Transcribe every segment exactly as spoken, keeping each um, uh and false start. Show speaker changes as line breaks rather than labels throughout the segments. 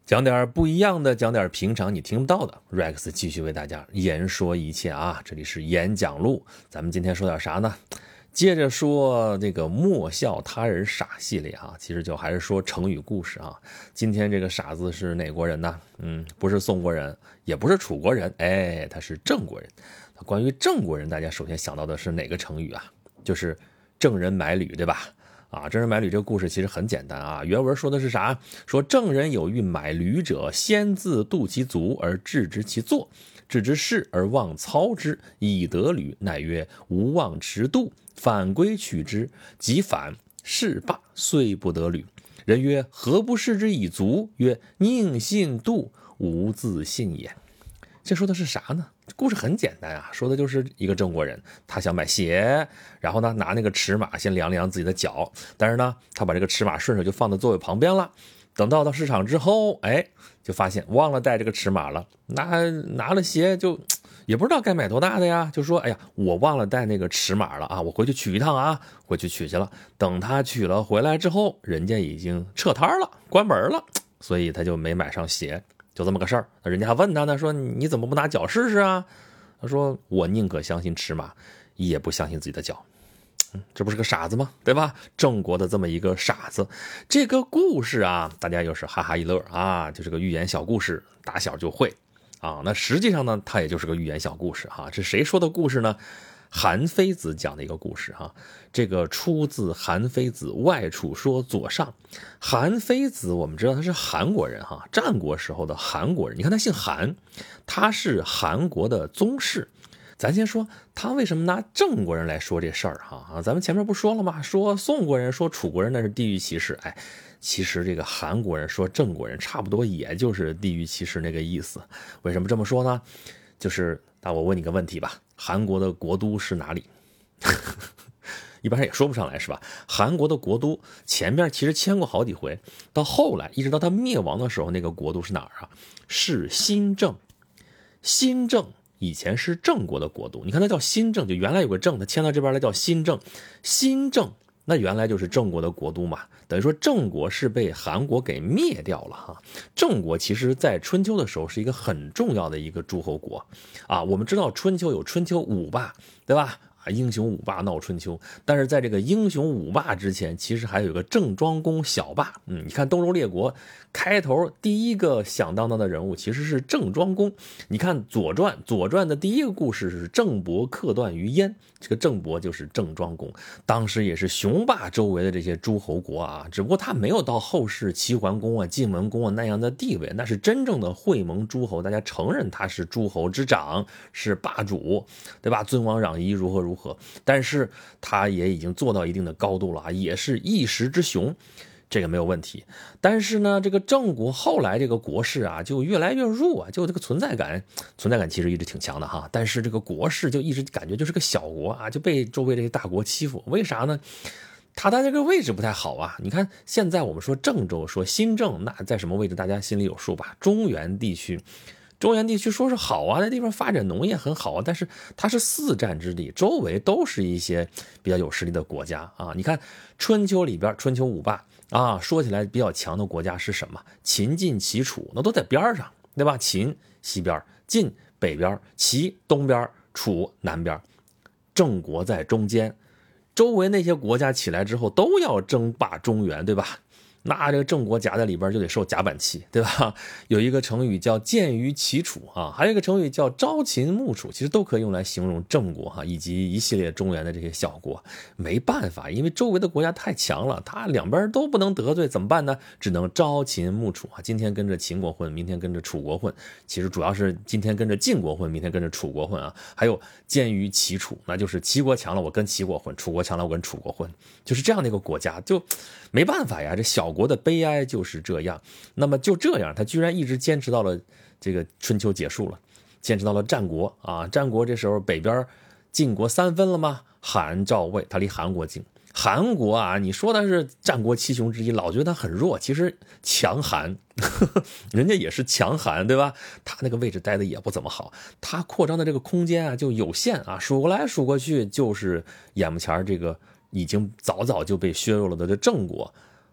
讲点不一样的，讲点平常你听不到的。Rex 继续为大家言说一切啊，这里是演讲录。咱们今天说点啥呢？接着说这个莫笑他人傻系列啊，其实就还是说成语故事啊。今天这个傻子是哪国人呢？嗯，不是宋国人，也不是楚国人，哎，他是郑国人。关于郑国人，大家首先想到的是哪个成语啊？就是郑人买履，对吧？啊，郑人买履这个故事其实很简单啊，原文说的是啥？说郑人有欲买履者，先自度其足而置之其坐，置之事而忘操之，以得履，乃曰无忘持度，反归取之，即反事罢，遂不得履。人曰：何不视之以足？曰：宁信度，无自信也。这说的是啥呢？故事很简单啊，说的就是一个郑国人，他想买鞋，然后呢拿那个尺码先量量自己的脚，但是呢他把这个尺码顺手就放在座位旁边了。等到到市场之后，哎，就发现忘了带这个尺码了，拿拿了鞋就也不知道该买多大的呀，就说哎呀，我忘了带那个尺码了啊，我回去取一趟啊，回去取去了。等他取了回来之后，人家已经撤摊了，关门了，所以他就没买上鞋。就这么个事儿，人家还问他呢，说你怎么不拿脚试试啊？他说我宁可相信尺码，也不相信自己的脚。嗯，这不是个傻子吗？对吧？郑国的这么一个傻子，这个故事啊，大家又是哈哈一乐啊，就是个寓言小故事，打小就会啊。那实际上呢，它也就是个寓言小故事哈、啊。这谁说的故事呢？韩非子讲的一个故事哈、啊，这个出自韩非子《外储说左上》。韩非子我们知道他是韩国人哈、啊，战国时候的韩国人。你看他姓韩，他是韩国的宗室。咱先说他为什么拿郑国人来说这事儿哈啊？咱们前面不说了吗？说宋国人说楚国人那是地域歧视，哎，其实这个韩国人说郑国人差不多也就是地域歧视那个意思。为什么这么说呢？就是那我问你个问题吧，韩国的国都是哪里？一般人也说不上来是吧？韩国的国都前面其实迁过好几回，到后来一直到他灭亡的时候，那个国都是哪儿啊？是新郑。新郑以前是郑国的国都，你看它叫新郑，就原来有个郑，它迁到这边来叫新郑。新郑那原来就是郑国的国都嘛，等于说郑国是被韩国给灭掉了哈。郑国其实在春秋的时候是一个很重要的一个诸侯国啊。我们知道春秋有春秋五霸，对吧？啊，英雄五霸闹春秋，但是在这个英雄五霸之前，其实还有一个郑庄公小霸。嗯，你看东周列国开头第一个响当当的人物其实是郑庄公。你看左传，左传的第一个故事是郑伯克段于鄢，这个郑伯就是郑庄公，当时也是雄霸周围的这些诸侯国啊，只不过他没有到后世齐桓公啊、晋文公啊那样的地位，那是真正的会盟诸侯，大家承认他是诸侯之长，是霸主，对吧？尊王攘夷，如何如何，但是他也已经做到一定的高度了啊，也是一时之雄，这个没有问题。但是呢，这个郑国后来这个国势啊就越来越弱啊，就这个存在感存在感其实一直挺强的哈，但是这个国势就一直感觉就是个小国啊，就被周围这些大国欺负。为啥呢？他的这个位置不太好啊。你看现在我们说郑州，说新郑，那在什么位置大家心里有数吧？中原地区。中原地区说是好啊，那地方发展农业很好啊，但是它是四战之地，周围都是一些比较有实力的国家啊。你看春秋里边，春秋五霸啊，说起来比较强的国家是什么？秦晋齐楚，那都在边上，对吧？秦西边，晋北边，齐东边，楚南边，郑国在中间，周围那些国家起来之后都要争霸中原，对吧？那这个郑国夹在里边就得受夹板气，对吧？有一个成语叫见于齐楚啊，还有一个成语叫朝秦暮楚，其实都可以用来形容郑国哈，以及一系列中原的这些小国。没办法，因为周围的国家太强了，他两边都不能得罪，怎么办呢？只能朝秦暮楚啊，今天跟着秦国混，明天跟着楚国混。其实主要是今天跟着晋国混，明天跟着楚国混啊。还有见于齐楚，那就是齐国强了我跟齐国混，楚国强了我跟楚国混，就是这样的一个国家，就没办法呀，这小国的悲哀就是这样。那么就这样，他居然一直坚持到了这个春秋结束了，坚持到了战国啊。战国这时候北边晋国三分了吗？韩赵魏，他离韩国近。韩国啊，你说他是战国七雄之一，老觉得他很弱，其实强韩呵呵人家也是强韩，对吧？他那个位置待的也不怎么好，他扩张的这个空间啊就有限啊，数过来数过去就是眼目前这个已经早早就被削弱了的这郑国。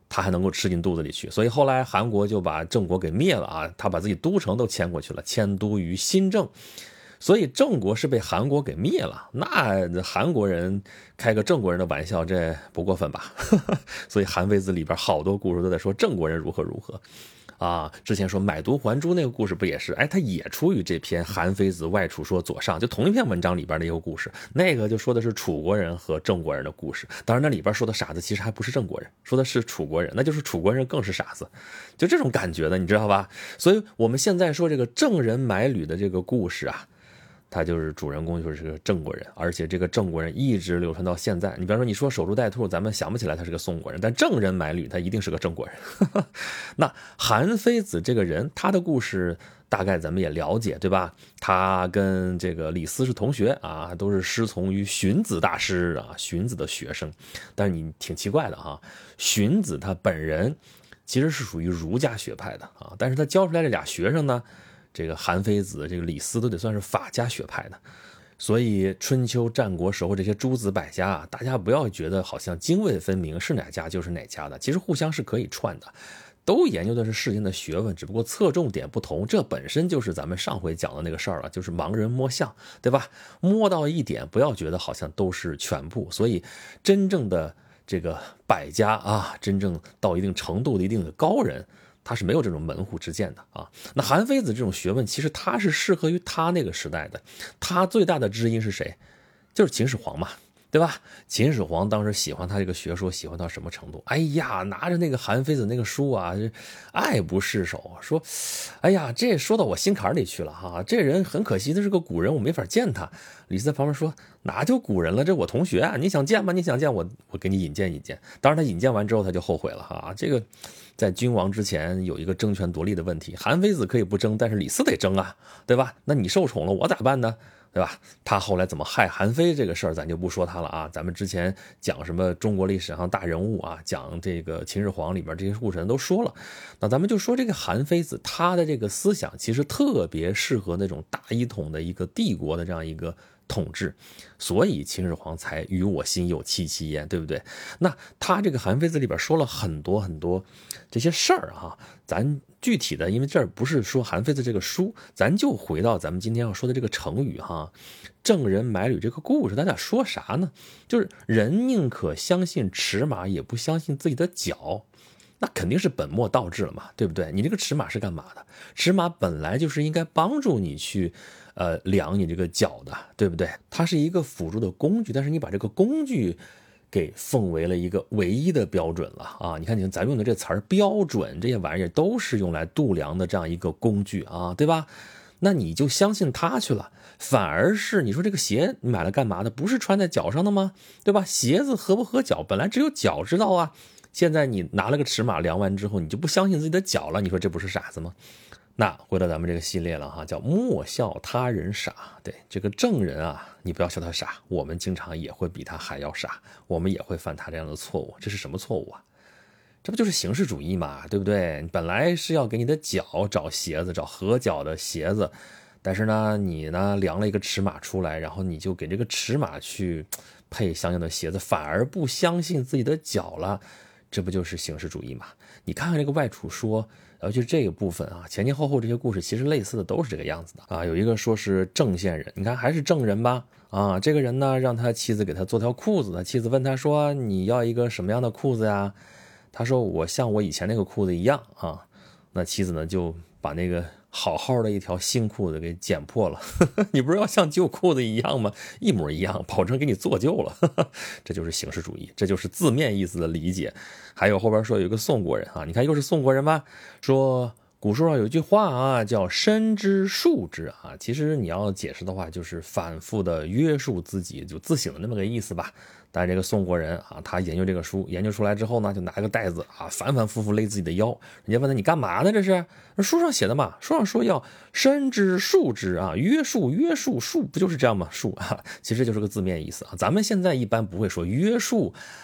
他还能够吃进肚子里去。所以后来韩国就把郑国给灭了啊，他把自己都城都迁过去了，迁都于新郑。所以郑国是被韩国给灭了，那韩国人开个郑国人的玩笑，这不过分吧？所以《韩非子》里边好多故事都在说郑国人如何如何啊。之前说买椟还珠那个故事不也是？哎，它也出于这篇《韩非子·外储说左上》，就同一篇文章里边的一个故事。那个就说的是楚国人和郑国人的故事。当然，那里边说的傻子其实还不是郑国人，说的是楚国人，那就是楚国人更是傻子，就这种感觉的，你知道吧？所以我们现在说这个郑人买履的这个故事啊。他就是主人公就是个郑国人，而且这个郑国人一直流传到现在。你比方说你说守株待兔，咱们想不起来他是个宋国人，但郑人买履他一定是个郑国人。那韩非子这个人，他的故事大概咱们也了解，对吧？他跟这个李斯是同学啊，都是师从于荀子大师啊，荀子的学生。但是你挺奇怪的哈，荀子他本人其实是属于儒家学派的啊，但是他教出来这俩学生呢，这个韩非子、这个李斯都得算是法家学派的。所以春秋战国时候这些诸子百家啊，大家不要觉得好像泾渭分明，是哪家就是哪家的，其实互相是可以串的，都研究的是世间的学问，只不过侧重点不同。这本身就是咱们上回讲的那个事儿了，就是盲人摸象，对吧？摸到一点，不要觉得好像都是全部。所以真正的这个百家啊，真正到一定程度的一定的高人，他是没有这种门户之见的啊。那韩非子这种学问，其实他是适合于他那个时代的。他最大的知音是谁？就是秦始皇嘛，对吧？秦始皇当时喜欢他这个学说，喜欢到什么程度？哎呀，拿着那个韩非子那个书啊，爱不释手，说，哎呀，这说到我心坎里去了哈。这人很可惜，他是个古人，我没法见他。李斯在旁边说，哪就古人了？这我同学啊，你想见吗？你想见我，我给你引荐引荐。当然，他引荐完之后，他就后悔了哈。这个在君王之前有一个争权夺利的问题，韩非子可以不争，但是李斯得争啊，对吧？那你受宠了，我咋办呢？对吧？他后来怎么害韩非这个事儿，咱就不说他了啊。咱们之前讲什么中国历史上大人物啊，讲这个秦始皇里面这些故事人都说了。那咱们就说这个韩非子，他的这个思想其实特别适合那种大一统的一个帝国的这样一个统治，所以秦始皇才与我心有戚戚焉，对不对？那他这个韩非子里边说了很多很多这些事儿啊，咱具体的，因为这儿不是说韩非子这个书，咱就回到咱们今天要说的这个成语哈，郑人买履这个故事，大家说啥呢？就是人宁可相信尺马，也不相信自己的脚。那肯定是本末倒置了嘛，对不对？你这个尺马是干嘛的？尺马本来就是应该帮助你去呃量你这个脚的，对不对？它是一个辅助的工具，但是你把这个工具给奉为了一个唯一的标准了啊！你看，你看咱用的这词儿标准，这些玩意儿都是用来度量的这样一个工具啊，对吧？那你就相信它去了，反而是你说这个鞋你买了干嘛的？不是穿在脚上的吗？对吧？鞋子合不合脚，本来只有脚知道啊。现在你拿了个尺码量完之后，你就不相信自己的脚了，你说这不是傻子吗？那回到咱们这个系列了哈，叫莫笑他人傻。对，这个郑人啊，你不要笑他傻，我们经常也会比他还要傻，我们也会犯他这样的错误。这是什么错误啊？这不就是形式主义嘛，对不对？本来是要给你的脚找鞋子，找合脚的鞋子，但是呢，你呢量了一个尺码出来，然后你就给这个尺码去配相应的鞋子，反而不相信自己的脚了。这不就是形式主义嘛？你看看这个外储说，尤其是这个部分啊，前前后后这些故事其实类似的都是这个样子的啊。有一个说是郑县人，你看还是郑人吧啊，这个人呢让他妻子给他做条裤子，他妻子问他说，你要一个什么样的裤子呀？他说我像我以前那个裤子一样啊。那妻子呢就把那个好好的一条新裤子给剪破了你不是要像旧裤子一样吗？一模一样，保证给你做旧了这就是形式主义，这就是字面意思的理解。还有后边说有一个宋国人啊，你看又是宋国人吧，说古书上有一句话啊，叫深知述之啊，其实你要解释的话就是反复的约束自己，就自省的那么个意思吧。但是这个宋国人啊，他研究这个书，研究出来之后呢，就拿一个带子啊，反反复复勒自己的腰。人家问他你干嘛呢？这是书上写的嘛？书上说要深知述之啊，约束约束束不就是这样吗？束啊，其实就是个字面意思啊。咱们现在一般不会说约束，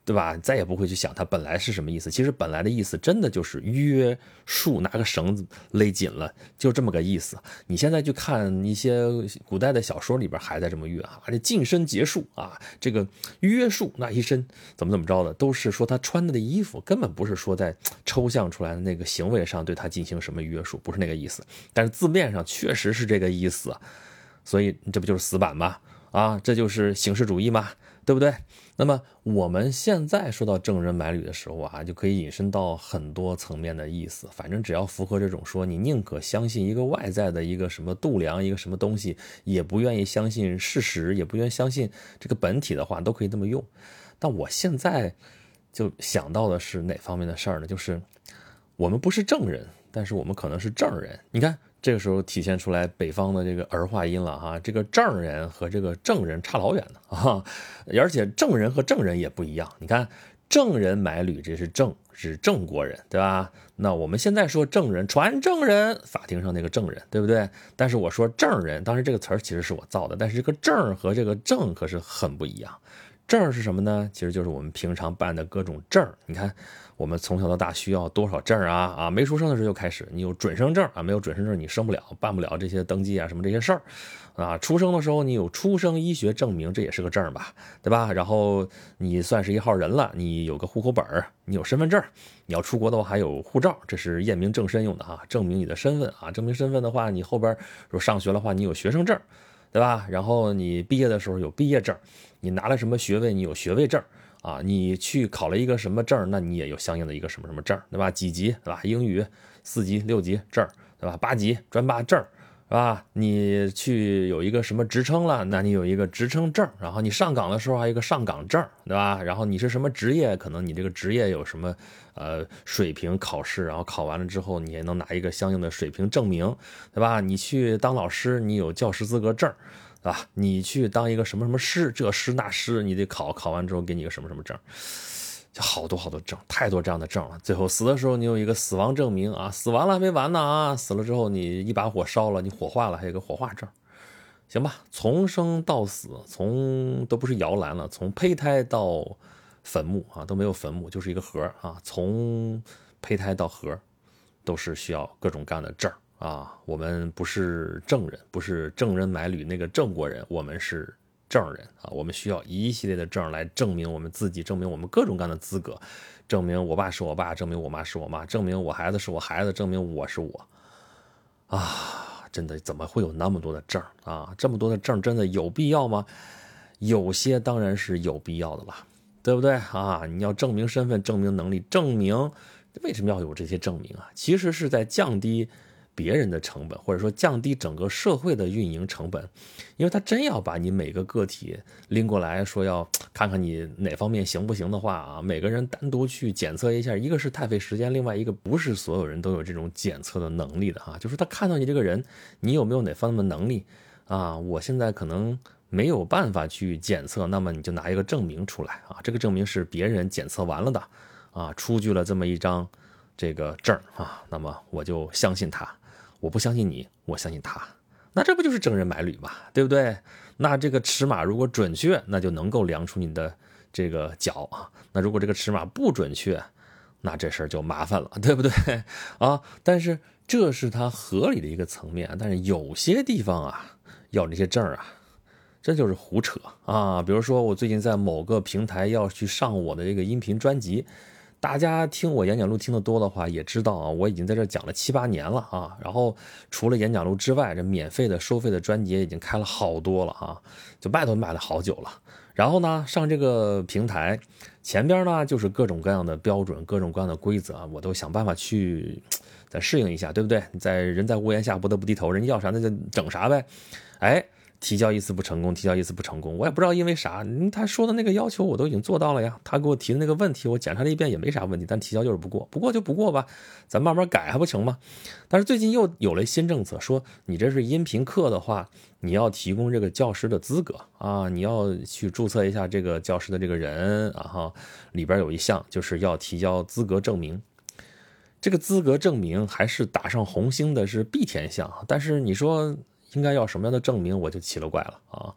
对吧？再也不会去想它本来是什么意思。其实本来的意思真的就是约束，拿个绳子勒紧了，就这么个意思。你现在去看一些古代的小说里边还在这么约啊，这近身结束啊，这个约束那一身怎么怎么着的，都是说他穿的衣服，根本不是说在抽象出来的那个行为上对他进行什么约束，不是那个意思。但是字面上确实是这个意思，所以这不就是死板吗？啊，这就是形式主义吗？对不对？那么我们现在说到证人买履的时候啊，就可以引申到很多层面的意思。反正只要符合这种说你宁可相信一个外在的一个什么度量，一个什么东西，也不愿意相信事实，也不愿意相信这个本体的话，都可以这么用。但我现在就想到的是哪方面的事儿呢？就是我们不是证人，但是我们可能是证人。你看这个时候体现出来北方的这个儿化音了哈，这个证人和这个证人差老远了啊，而且证人和证人也不一样。你看证人买履，这是证，是郑国人，对吧？那我们现在说证人，传证人，法庭上那个证人，对不对？但是我说证人，当然这个词儿其实是我造的，但是这个证和这个证可是很不一样。证是什么呢？其实就是我们平常办的各种证。你看我们从小到大需要多少证啊？啊，没出生的时候就开始，你有准生证啊，没有准生证你生不了，办不了这些登记啊什么这些事儿啊。出生的时候你有出生医学证明，这也是个证吧，对吧？然后你算是一号人了，你有个户口本，你有身份证，你要出国的话还有护照，这是验明正身用的啊，证明你的身份啊。证明身份的话，你后边说上学的话，你有学生证，对吧？然后你毕业的时候有毕业证，你拿了什么学位，你有学位证。啊，你去考了一个什么证，那你也有相应的一个什么什么证，对吧？几级，对吧？英语四级、六级证，对吧？八级专八证，是吧？你去有一个什么职称了，那你有一个职称证，然后你上岗的时候还有一个上岗证，对吧？然后你是什么职业，可能你这个职业有什么呃水平考试，然后考完了之后你也能拿一个相应的水平证明，对吧？你去当老师，你有教师资格证。啊，你去当一个什么什么师，这师那师，你得考，考完之后给你一个什么什么证，就好多好多证，太多这样的证了。最后死的时候你有一个死亡证明啊，死完了还没完呢啊，死了之后你一把火烧了，你火化了，还有个火化证，行吧？从生到死，从都不是摇篮了，从胚胎到坟墓啊，都没有坟墓，就是一个盒啊，从胚胎到盒，都是需要各种各样的证。啊，我们不是证人，不是证人买履那个郑国人，我们是证人啊。我们需要一系列的证来证明我们自己，证明我们各种各样的资格，证明我爸是我爸，证明我妈是我妈，证明我孩子是我孩子，证明我是我。啊，真的怎么会有那么多的证啊？这么多的证真的有必要吗？有些当然是有必要的了，对不对啊？你要证明身份，证明能力，证明为什么要有这些证明啊？其实是在降低别人的成本，或者说降低整个社会的运营成本，因为他真要把你每个个体拎过来说要看看你哪方面行不行的话啊，每个人单独去检测一下，一个是太费时间，另外一个不是所有人都有这种检测的能力的啊，就是他看到你这个人，你有没有哪方面的能力啊？我现在可能没有办法去检测，那么你就拿一个证明出来啊，这个证明是别人检测完了的啊，出具了这么一张这个证啊，那么我就相信他。我不相信你，我相信他，那这不就是证人买履嘛，对不对？那这个尺码如果准确，那就能够量出你的这个脚啊。那如果这个尺码不准确，那这事儿就麻烦了，对不对啊？但是这是它合理的一个层面，但是有些地方啊，要这些证啊，这就是胡扯啊。比如说我最近在某个平台要去上我的这个音频专辑。大家听我演讲录听得多的话，也知道啊，我已经在这讲了七八年了啊。然后除了演讲录之外，这免费的、收费的专辑已经开了好多了啊，就卖都卖了好久了。然后呢，上这个平台前边呢，就是各种各样的标准、各种各样的规则，我都想办法去再适应一下，对不对？在人在屋檐下不得不低头，人家要啥那就整啥呗。哎。提交一次不成功，提交一次不成功，我也不知道因为啥。他说的那个要求我都已经做到了呀，他给我提的那个问题我检查了一遍也没啥问题，但提交就是不过，不过就不过吧，咱慢慢改还不成吗？但是最近又有了新政策，说你这是音频课的话，你要提供这个教师的资格啊，你要去注册一下这个教师的这个人啊哈，里边有一项就是要提交资格证明。这个资格证明还是打上红星的是必填项，但是你说应该要什么样的证明，我就奇了怪了啊！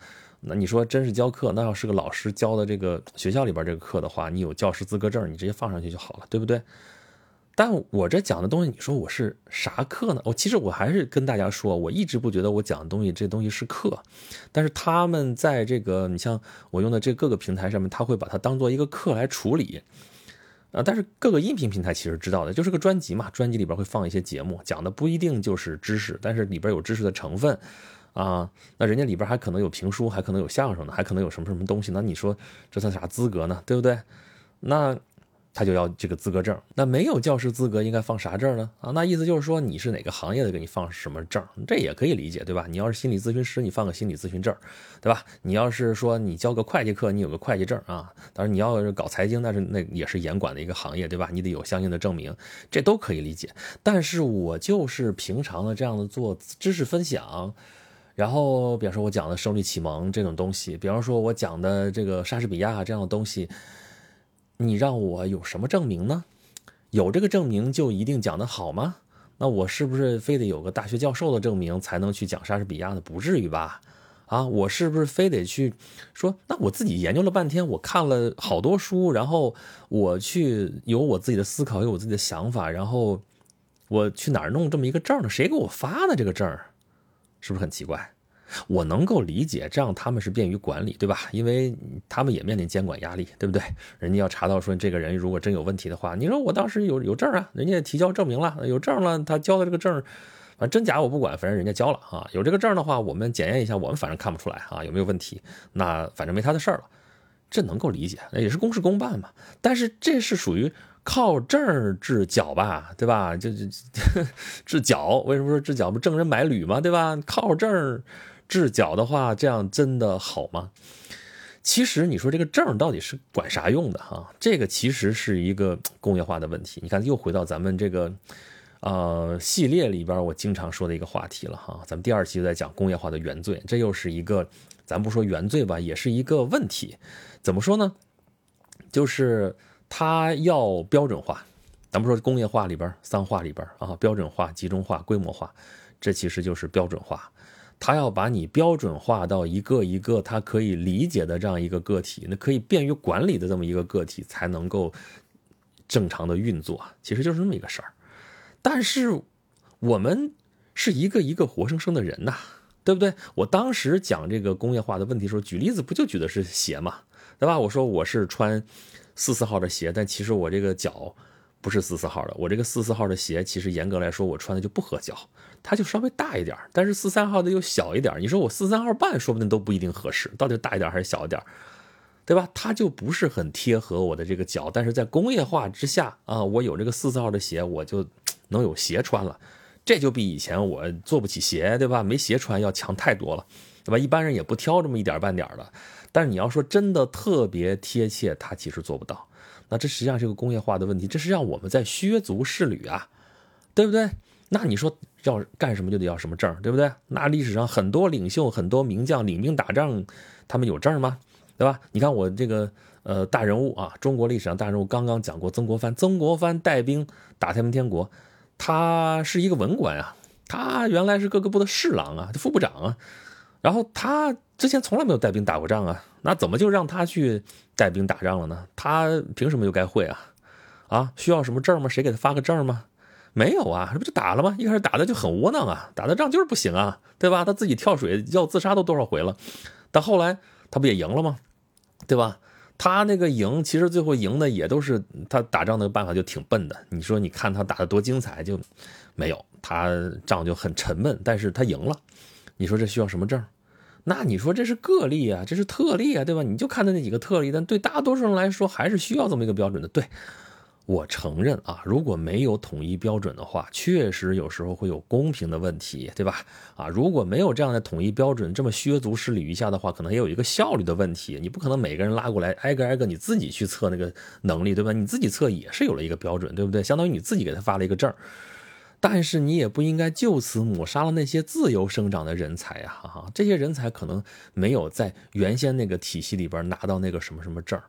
那你说真是教课，那要是个老师教的这个学校里边这个课的话，你有教师资格证，你直接放上去就好了，对不对？但我这讲的东西，你说我是啥课呢？我其实我还是跟大家说，我一直不觉得我讲的东西这东西是课，但是他们在这个你像我用的这各个平台上面，他会把它当做一个课来处理。啊，但是各个音频平台其实知道的，就是个专辑嘛，专辑里边会放一些节目，讲的不一定就是知识，但是里边有知识的成分。啊，那人家里边还可能有评书，还可能有相声呢，还可能有什么什么东西，那你说这算啥资格呢？对不对？那他就要这个资格证。那没有教师资格应该放啥证呢？啊，那意思就是说你是哪个行业的，给你放什么证，这也可以理解，对吧？你要是心理咨询师，你放个心理咨询证，对吧？你要是说你教个会计课，你有个会计证啊。当然你要是搞财经，那是那也是严管的一个行业，对吧？你得有相应的证明，这都可以理解。但是我就是平常的这样的做知识分享。然后比方说我讲的胜利启蒙这种东西，比方说我讲的这个莎士比亚这样的东西，你让我有什么证明呢？有这个证明就一定讲得好吗？那我是不是非得有个大学教授的证明才能去讲莎士比亚呢？不至于吧？啊，我是不是非得去说，那我自己研究了半天，我看了好多书，然后我去有我自己的思考，有我自己的想法，然后我去哪儿弄这么一个证呢？谁给我发的这个证？是不是很奇怪？我能够理解，这样他们是便于管理，对吧？因为他们也面临监管压力，对不对？人家要查到说这个人如果真有问题的话，你说我当时有有证啊，人家提交证明了，有证了，他交的这个证，反正真假我不管，反正人家交了啊。有这个证的话，我们检验一下，我们反正看不出来啊有没有问题，那反正没他的事儿了，这能够理解，也是公事公办嘛。但是这是属于靠证治脚吧，对吧？这这治脚，为什么说治脚不证人买履嘛，对吧？靠证治脚的话，这样真的好吗？其实你说这个证到底是管啥用的哈？这个其实是一个工业化的问题。你看，又回到咱们这个呃系列里边，我经常说的一个话题了哈。咱们第二期就在讲工业化的原罪，这又是一个咱不说原罪吧，也是一个问题。怎么说呢？就是它要标准化。咱们说工业化里边、三化里边啊，标准化、集中化、规模化，这其实就是标准化。他要把你标准化到一个一个他可以理解的这样一个个体，那可以便于管理的这么一个个体，才能够正常的运作，其实就是那么一个事儿。但是我们是一个一个活生生的人呐，对不对？我当时讲这个工业化的问题的时候，举例子不就举的是鞋嘛，对吧？我说我是穿四四号的鞋，但其实我这个脚不是四四号的，我这个四四号的鞋其实严格来说我穿的就不合脚，它就稍微大一点，但是四三号的又小一点。你说我四三号半说不定都不一定合适，到底大一点还是小一点，对吧？它就不是很贴合我的这个脚。但是在工业化之下啊，我有这个四四号的鞋，我就能有鞋穿了，这就比以前我做不起鞋，对吧？没鞋穿要强太多了，对吧？一般人也不挑这么一点半点的，但是你要说真的特别贴切，它其实做不到。那这实际上是个工业化的问题，这是让我们在削足适履啊，对不对？那你说要干什么就得要什么证，对不对？那历史上很多领袖、很多名将领兵打仗，他们有证吗？对吧？你看我这个呃大人物啊，中国历史上大人物刚刚讲过曾国藩，曾国藩带兵打太平天国，他是一个文官啊，他原来是各个部的侍郎啊，副部长啊，然后他之前从来没有带兵打过仗啊，那怎么就让他去带兵打仗了呢？他凭什么就该会啊？啊，需要什么证吗？谁给他发个证吗？没有啊，这不就打了吗？一开始打的就很窝囊啊，打的仗就是不行啊，对吧？他自己跳水要自杀都多少回了，但后来他不也赢了吗？对吧？他那个赢，其实最后赢的也都是他打仗的办法就挺笨的。你说你看他打的多精彩，就没有，他仗就很沉闷，但是他赢了。你说这需要什么证？那你说这是个例啊，这是特例啊，对吧？你就看到那几个特例，但对大多数人来说还是需要这么一个标准的。对，我承认啊，如果没有统一标准的话，确实有时候会有公平的问题，对吧？啊，如果没有这样的统一标准，这么削足适履一下的话，可能也有一个效率的问题。你不可能每个人拉过来，挨个挨个你自己去测那个能力，对吧？你自己测也是有了一个标准，对不对？相当于你自己给他发了一个证。但是你也不应该就此抹杀了那些自由生长的人才呀、啊！这些人才可能没有在原先那个体系里边拿到那个什么什么证，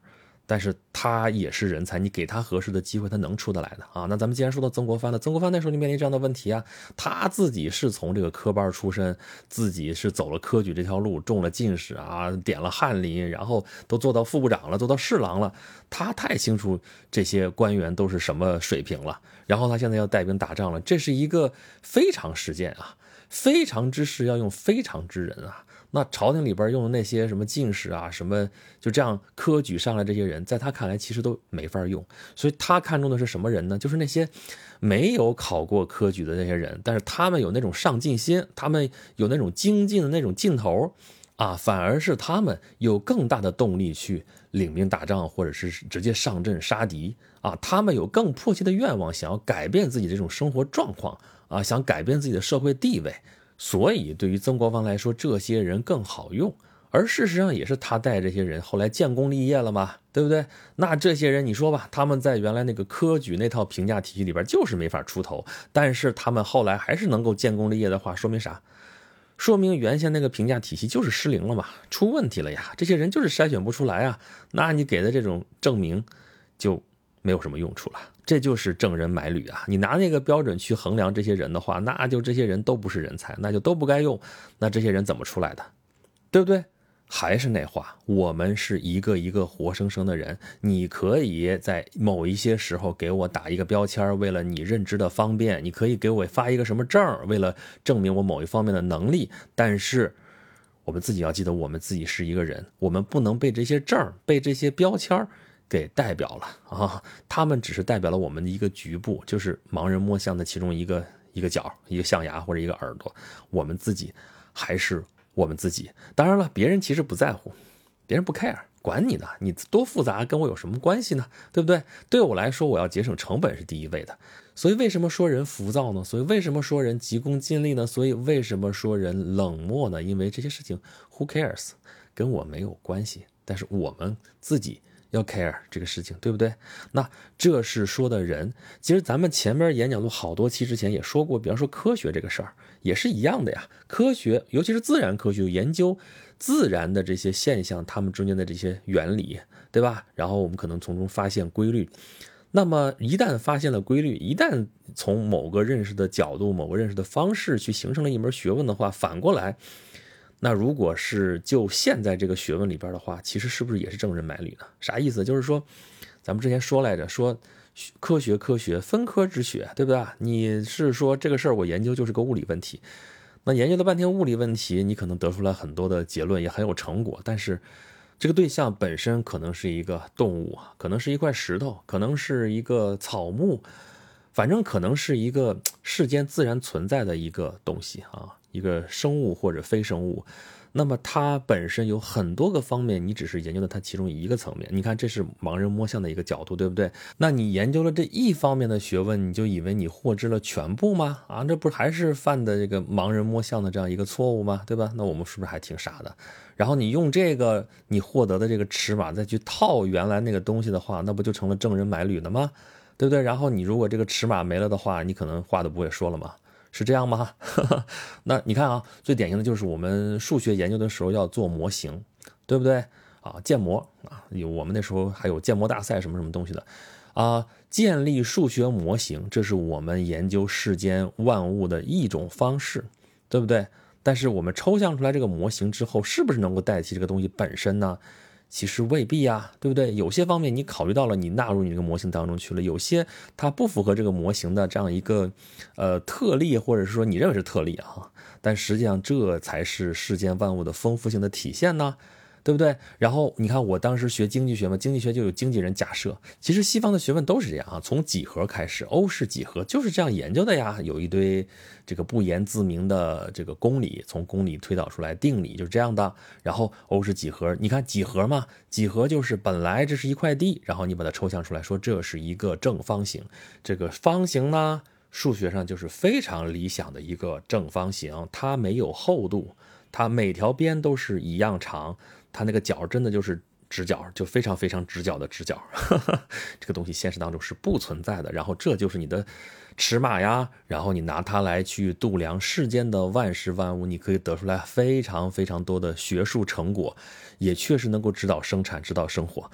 但是他也是人才，你给他合适的机会，他能出得来的啊。那咱们既然说到曾国藩了，曾国藩那时候就面临这样的问题啊，他自己是从这个科班出身，自己是走了科举这条路，中了进士啊，点了翰林，然后都做到副部长了，做到侍郎了，他太清楚这些官员都是什么水平了。然后他现在要带兵打仗了，这是一个非常实践啊，非常之事要用非常之人啊。那朝廷里边用的那些什么进士啊，什么就这样科举上来这些人，在他看来其实都没法用。所以他看重的是什么人呢？就是那些没有考过科举的那些人，但是他们有那种上进心，他们有那种精进的那种劲头啊，反而是他们有更大的动力去领兵打仗，或者是直接上阵杀敌啊。他们有更迫切的愿望，想要改变自己这种生活状况啊，想改变自己的社会地位。所以对于曾国藩来说，这些人更好用，而事实上也是他带这些人后来建功立业了嘛，对不对？那这些人你说吧，他们在原来那个科举那套评价体系里边就是没法出头，但是他们后来还是能够建功立业的话，说明啥？说明原先那个评价体系就是失灵了嘛，出问题了呀，这些人就是筛选不出来啊，那你给的这种证明就没有什么用处了。这就是郑人买履啊！你拿那个标准去衡量这些人的话，那就这些人都不是人才，那就都不该用。那这些人怎么出来的？对不对？还是那话，我们是一个一个活生生的人。你可以在某一些时候给我打一个标签，为了你认知的方便，你可以给我发一个什么证，为了证明我某一方面的能力。但是我们自己要记得，我们自己是一个人，我们不能被这些证、被这些标签给代表了啊！他们只是代表了我们的一个局部，就是盲人摸象的其中一个一个角、一个象牙或者一个耳朵。我们自己还是我们自己。当然了，别人其实不在乎，别人不 care， 管你呢，你多复杂跟我有什么关系呢？对不对？对我来说，我要节省成本是第一位的。所以为什么说人浮躁呢？所以为什么说人急功近利呢？所以为什么说人冷漠呢？因为这些事情 who cares， 跟我没有关系，但是我们自己要 care 这个事情，对不对？那这是说的人。其实咱们前面演讲录好多期之前也说过，比方说科学这个事儿也是一样的呀。科学尤其是自然科学，研究自然的这些现象，它们中间的这些原理，对吧？然后我们可能从中发现规律。那么一旦发现了规律，一旦从某个认识的角度、某个认识的方式去形成了一门学问的话，反过来，那如果是就现在这个学问里边的话，其实是不是也是郑人买履呢？啥意思？就是说咱们之前说来着，说科学科学分科之学，对不对？你是说这个事儿我研究就是个物理问题，那研究了半天物理问题，你可能得出来很多的结论，也很有成果，但是这个对象本身可能是一个动物，可能是一块石头，可能是一个草木，反正可能是一个世间自然存在的一个东西啊，一个生物或者非生物。那么它本身有很多个方面，你只是研究了它其中一个层面。你看，这是盲人摸象的一个角度，对不对？那你研究了这一方面的学问，你就以为你获知了全部吗？啊，这不是还是犯的这个盲人摸象的这样一个错误吗？对吧？那我们是不是还挺傻的？然后你用这个你获得的这个尺码再去套原来那个东西的话，那不就成了郑人买履了吗？对不对？然后你如果这个尺码没了的话，你可能话都不会说了吗？是这样吗？那你看啊，最典型的就是我们数学研究的时候要做模型，对不对啊？建模啊，有我们那时候还有建模大赛什么什么东西的啊，建立数学模型，这是我们研究世间万物的一种方式，对不对？但是我们抽象出来这个模型之后，是不是能够代替这个东西本身呢？其实未必啊，对不对？有些方面你考虑到了，你纳入你这个模型当中去了，有些它不符合这个模型的这样一个呃特例，或者是说你认为是特例啊，但实际上这才是世间万物的丰富性的体现呢，对不对？然后你看我当时学经济学嘛，经济学就有经纪人假设，其实西方的学问都是这样啊，从几何开始，欧式几何就是这样研究的呀，有一堆这个不言自明的这个公理，从公理推导出来定理就是这样的。然后欧式几何，你看几何嘛，几何就是本来这是一块地，然后你把它抽象出来说这是一个正方形，这个方形呢数学上就是非常理想的一个正方形，它没有厚度，它每条边都是一样长，它那个角真的就是直角，就非常非常直角的直角这个东西现实当中是不存在的，然后这就是你的尺码呀，然后你拿它来去度量世间的万事万物，你可以得出来非常非常多的学术成果，也确实能够指导生产指导生活，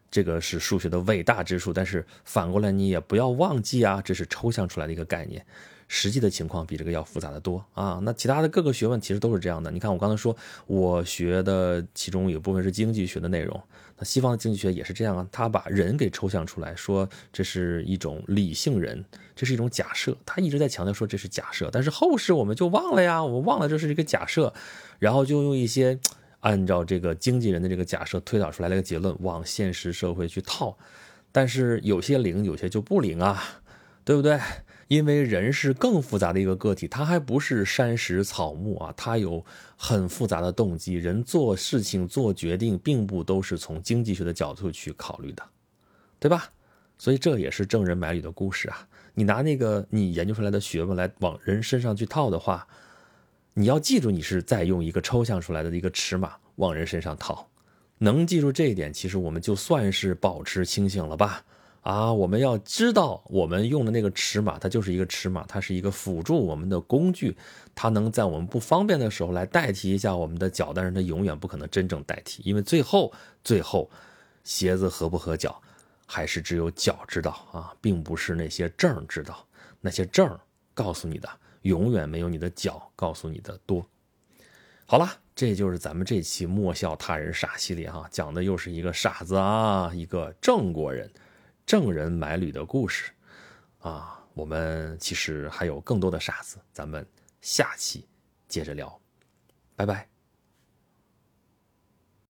这个是数学的伟大之处，但是反过来你也不要忘记啊，这是抽象出来的一个概念，实际的情况比这个要复杂的多啊。那其他的各个学问其实都是这样的。你看我刚才说我学的其中有部分是经济学的内容，那西方的经济学也是这样啊，他把人给抽象出来，说这是一种理性人，这是一种假设，他一直在强调说这是假设，但是后世我们就忘了呀，我们忘了这是一个假设，然后就用一些按照这个经纪人的这个假设推导出来了一个结论，往现实社会去套，但是有些灵，有些就不灵啊，对不对？因为人是更复杂的一个个体，他还不是山石草木啊，他有很复杂的动机，人做事情做决定并不都是从经济学的角度去考虑的，对吧？所以这也是郑人买履的故事啊。你拿那个你研究出来的学问来往人身上去套的话，你要记住你是在用一个抽象出来的一个尺码往人身上套，能记住这一点，其实我们就算是保持清醒了吧。啊，我们要知道我们用的那个尺码它就是一个尺码，它是一个辅助我们的工具，它能在我们不方便的时候来代替一下我们的脚，但是它永远不可能真正代替，因为最后最后鞋子合不合脚还是只有脚知道啊，并不是那些证知道，那些证告诉你的永远没有你的脚告诉你的多。好了，这就是咱们这期莫笑他人傻系列哈、啊，讲的又是一个傻子啊，一个郑国人郑人买履的故事啊。我们其实还有更多的傻子，咱们下期接着聊，拜拜。